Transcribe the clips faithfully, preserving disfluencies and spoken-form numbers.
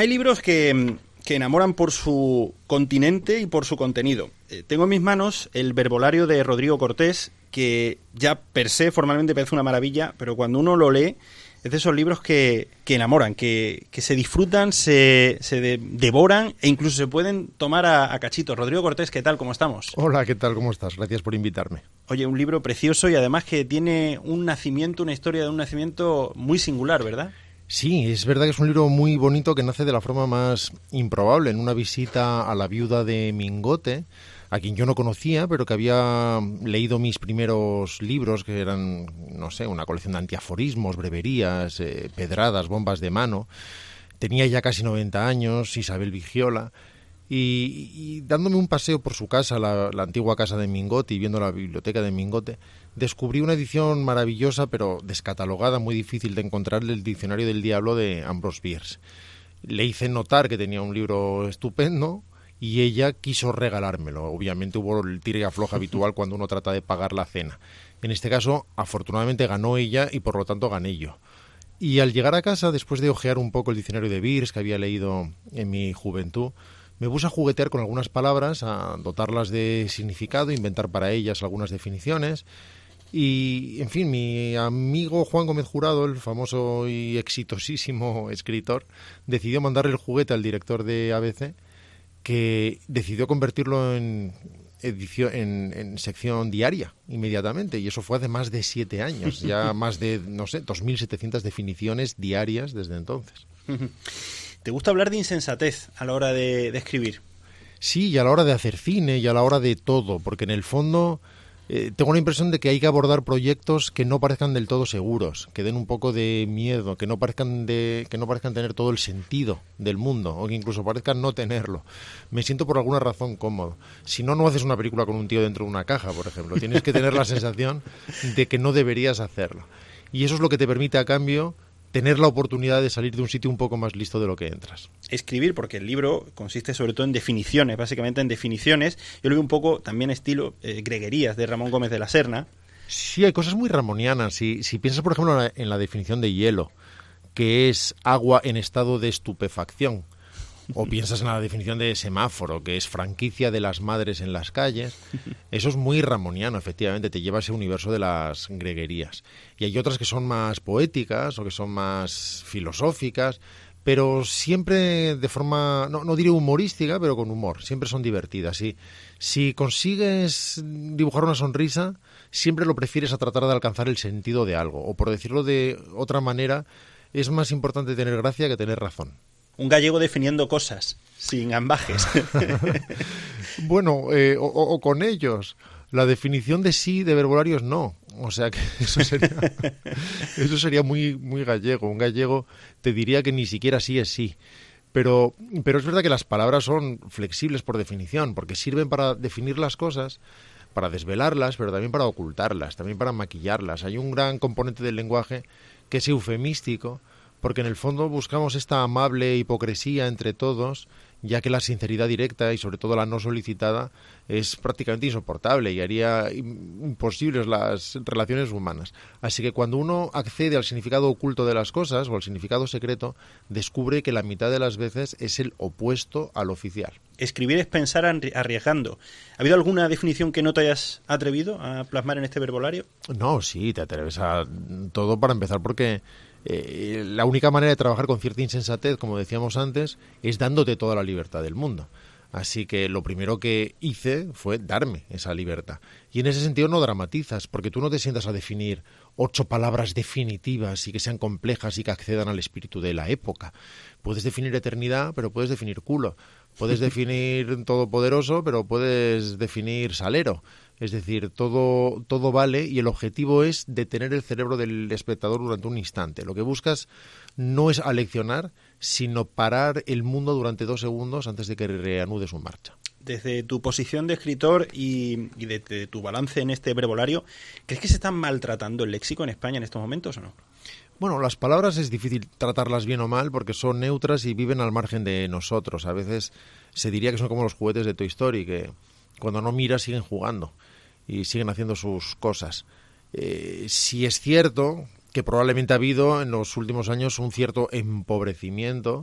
Hay libros que, que enamoran por su continente y por su contenido. Eh, tengo en mis manos el verbolario de Rodrigo Cortés, que ya per se formalmente parece una maravilla, pero cuando uno lo lee, es de esos libros que, que enamoran, que, que se disfrutan, se, se de, devoran e incluso se pueden tomar a, a cachitos. Rodrigo Cortés, ¿qué tal? ¿Cómo estamos? Hola, ¿qué tal? ¿Cómo estás? Gracias por invitarme. Oye, un libro precioso y además que tiene un nacimiento, una historia de un nacimiento muy singular, ¿verdad? Sí, es verdad que es un libro muy bonito que nace de la forma más improbable, en una visita a la viuda de Mingote, a quien yo no conocía, pero que había leído mis primeros libros, que eran, no sé, una colección de antiaforismos, breverías, eh, pedradas, bombas de mano. Tenía ya casi noventa años, Isabel Vigiola, y, y dándome un paseo por su casa, la, la antigua casa de Mingote, y viendo la biblioteca de Mingote, descubrí una edición maravillosa, pero descatalogada, muy difícil de encontrar, del Diccionario del Diablo de Ambrose Bierce. Le hice notar que tenía un libro estupendo, y ella quiso regalármelo. Obviamente hubo el tira y afloja habitual cuando uno trata de pagar la cena. En este caso, afortunadamente ganó ella y por lo tanto gané yo. Y al llegar a casa, después de hojear un poco el diccionario de Bierce que había leído en mi juventud, me puse a juguetear con algunas palabras, a dotarlas de significado, inventar para ellas algunas definiciones. Y, en fin, mi amigo Juan Gómez Jurado, el famoso y exitosísimo escritor, decidió mandarle el juguete al director de A B C, que decidió convertirlo en edición, en, en sección diaria inmediatamente, y eso fue hace más de siete años, ya más de, no sé, dos mil setecientas definiciones diarias desde entonces. ¿Te gusta hablar de insensatez a la hora de, de escribir? Sí, y a la hora de hacer cine, y a la hora de todo, porque en el fondo eh, tengo la impresión de que hay que abordar proyectos que no parezcan del todo seguros, que den un poco de miedo, que no parezcan de, que no parezcan tener todo el sentido del mundo, o que incluso parezcan no tenerlo. Me siento por alguna razón cómodo. Si no, no haces una película con un tío dentro de una caja, por ejemplo. Tienes que tener la sensación de que no deberías hacerlo. Y eso es lo que te permite, a cambio, tener la oportunidad de salir de un sitio un poco más listo de lo que entras. Escribir, porque el libro consiste sobre todo en definiciones, básicamente en definiciones. Yo lo veo un poco también estilo eh, greguerías de Ramón Gómez de la Serna. Sí, hay cosas muy ramonianas. Si, si piensas, por ejemplo, en la, en la definición de hielo, que es agua en estado de estupefacción, o piensas en la definición de semáforo, que es franquicia de las madres en las calles, eso es muy ramoniano, efectivamente, te lleva a ese universo de las greguerías. Y hay otras que son más poéticas o que son más filosóficas, pero siempre de forma, no, no diré humorística, pero con humor, siempre son divertidas. Y si consigues dibujar una sonrisa, siempre lo prefieres a tratar de alcanzar el sentido de algo, o por decirlo de otra manera, es más importante tener gracia que tener razón. Un gallego definiendo cosas, sin ambajes. Bueno, eh, o, o con ellos. La definición de sí de verbolarios no. O sea que eso sería, eso sería muy, muy gallego. Un gallego te diría que ni siquiera sí es sí. Pero, pero es verdad que las palabras son flexibles por definición, porque sirven para definir las cosas, para desvelarlas, pero también para ocultarlas, también para maquillarlas. Hay un gran componente del lenguaje que es eufemístico, porque en el fondo buscamos esta amable hipocresía entre todos, ya que la sinceridad directa y sobre todo la no solicitada es prácticamente insoportable y haría imposibles las relaciones humanas. Así que cuando uno accede al significado oculto de las cosas o al significado secreto, descubre que la mitad de las veces es el opuesto al oficial. Escribir es pensar arriesgando. ¿Ha habido alguna definición que no te hayas atrevido a plasmar en este verbolario? No, sí, te atreves a todo, para empezar, porque Eh, la única manera de trabajar con cierta insensatez, como decíamos antes, es dándote toda la libertad del mundo. Así que lo primero que hice fue darme esa libertad. Y en ese sentido no dramatizas, porque tú no te sientas a definir ocho palabras definitivas y que sean complejas y que accedan al espíritu de la época. Puedes definir eternidad, pero puedes definir culo. Puedes definir todopoderoso, pero puedes definir salero. Es decir, todo, todo vale, y el objetivo es detener el cerebro del espectador durante un instante. Lo que buscas no es aleccionar, sino parar el mundo durante dos segundos antes de que reanude su marcha. Desde tu posición de escritor y, y de, de tu balance en este verbolario, ¿crees que se está maltratando el léxico en España en estos momentos o no? Bueno, las palabras es difícil tratarlas bien o mal porque son neutras y viven al margen de nosotros. A veces se diría que son como los juguetes de Toy Story, que cuando no miras siguen jugando y siguen haciendo sus cosas. Eh, sí es cierto que probablemente ha habido en los últimos años un cierto empobrecimiento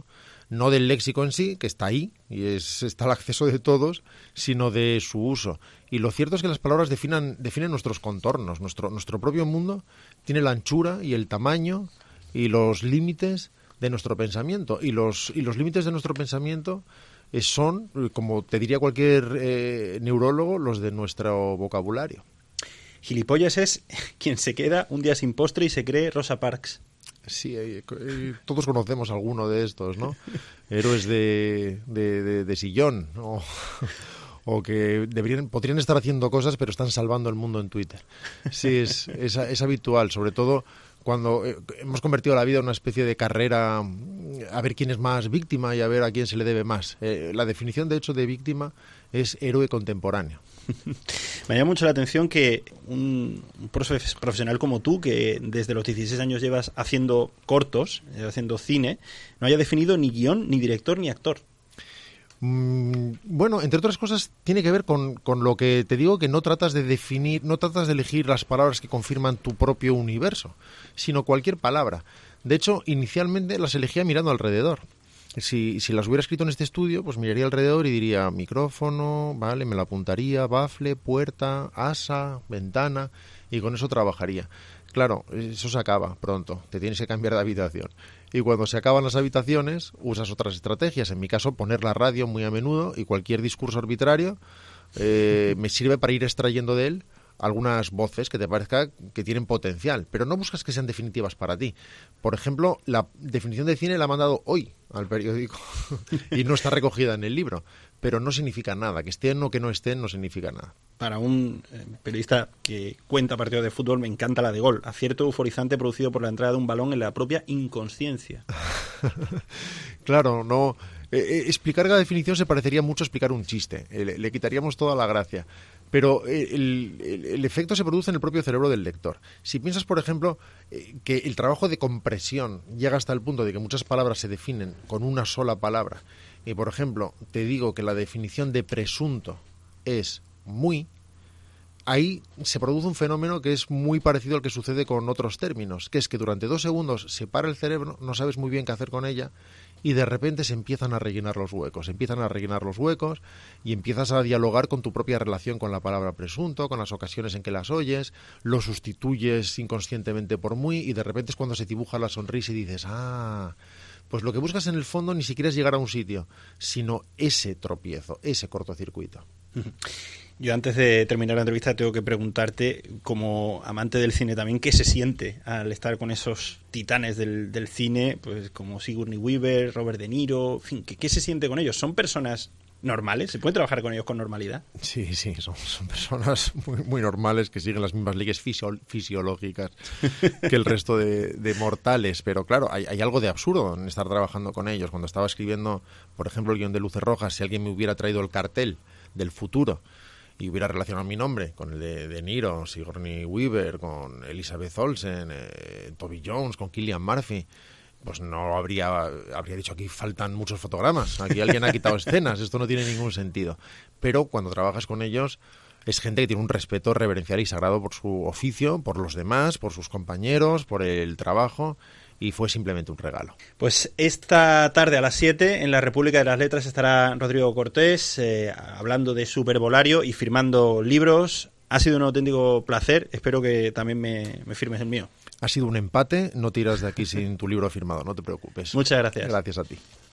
no del léxico en sí, que está ahí, y es, está al acceso de todos, sino de su uso. Y lo cierto es que las palabras definan, definen nuestros contornos. Nuestro, nuestro propio mundo tiene la anchura y el tamaño y los límites de nuestro pensamiento. Y los, y los límites de nuestro pensamiento eh, son, como te diría cualquier eh, neurólogo, los de nuestro vocabulario. Gilipollas es quien se queda un día sin postre y se cree Rosa Parks. Sí, eh, eh, todos conocemos alguno de estos, ¿no? Héroes de, de, de, de sillón, ¿no? O que deberían, podrían estar haciendo cosas, pero están salvando el mundo en Twitter. Sí, es, es, es habitual, sobre todo cuando eh, hemos convertido la vida en una especie de carrera a ver quién es más víctima y a ver a quién se le debe más. Eh, la definición, de hecho, de víctima es héroe contemporáneo. Me llama mucho la atención que un, un profesional como tú, que desde los dieciséis años llevas haciendo cortos, haciendo cine, no haya definido ni guión, ni director, ni actor. Mm, bueno, entre otras cosas, tiene que ver con, con lo que te digo, que no tratas de definir, no tratas de elegir las palabras que confirman tu propio universo, sino cualquier palabra. De hecho, inicialmente las elegía mirando alrededor. Si, si las hubiera escrito en este estudio, pues miraría alrededor y diría micrófono, vale, me lo apuntaría, bafle, puerta, asa, ventana, y con eso trabajaría. Claro, eso se acaba pronto, te tienes que cambiar de habitación. Y cuando se acaban las habitaciones, usas otras estrategias. En mi caso, poner la radio muy a menudo y cualquier discurso arbitrario eh, me sirve para ir extrayendo de él algunas voces que te parezca que tienen potencial, pero no buscas que sean definitivas para ti. Por ejemplo, la definición de cine la ha mandado hoy al periódico y no está recogida en el libro, pero no significa nada. Que estén o que no estén no significa nada. Para un eh, periodista que cuenta partidos de fútbol, me encanta la de gol. Acierto euforizante producido por la entrada de un balón en la propia inconsciencia. Claro, no... Eh, eh, explicar la definición se parecería mucho a explicar un chiste. Eh, le, le quitaríamos toda la gracia. Pero el, el, el efecto se produce en el propio cerebro del lector. Si piensas, por ejemplo, eh, que el trabajo de compresión llega hasta el punto de que muchas palabras se definen con una sola palabra, y por ejemplo, te digo que la definición de presunto es muy, ahí se produce un fenómeno que es muy parecido al que sucede con otros términos, que es que durante dos segundos se para el cerebro, no sabes muy bien qué hacer con ella, y de repente se empiezan a rellenar los huecos, se empiezan a rellenar los huecos y empiezas a dialogar con tu propia relación con la palabra presunto, con las ocasiones en que las oyes, lo sustituyes inconscientemente por muy y de repente es cuando se dibuja la sonrisa y dices, ah, pues lo que buscas en el fondo ni siquiera es llegar a un sitio, sino ese tropiezo, ese cortocircuito. Yo antes de terminar la entrevista tengo que preguntarte, como amante del cine también, ¿qué se siente al estar con esos titanes del, del cine, pues como Sigourney Weaver, Robert De Niro, en fin, ¿qué, qué se siente con ellos? ¿Son personas normales? ¿Se puede trabajar con ellos con normalidad? Sí, sí, son, son personas muy, muy normales que siguen las mismas leyes fisio, fisiológicas que el resto de, de mortales, pero claro, hay, hay algo de absurdo en estar trabajando con ellos. Cuando estaba escribiendo, por ejemplo, el guión de Luces Rojas, si alguien me hubiera traído el cartel del futuro y hubiera relacionado mi nombre con el de De Niro, Sigourney Weaver, con Elizabeth Olsen, eh, Toby Jones, con Cillian Murphy, pues no habría habría dicho aquí faltan muchos fotogramas, aquí alguien ha quitado escenas, esto no tiene ningún sentido. Pero cuando trabajas con ellos es gente que tiene un respeto reverencial y sagrado por su oficio, por los demás, por sus compañeros, por el trabajo, y fue simplemente un regalo. Pues esta tarde a las siete en la República de las Letras estará Rodrigo Cortés eh, hablando de su verbolario y firmando libros. Ha sido un auténtico placer, espero que también me, me firmes el mío. Ha sido un empate, no tiras de aquí sin tu libro firmado, no te preocupes. Muchas gracias. Gracias a ti.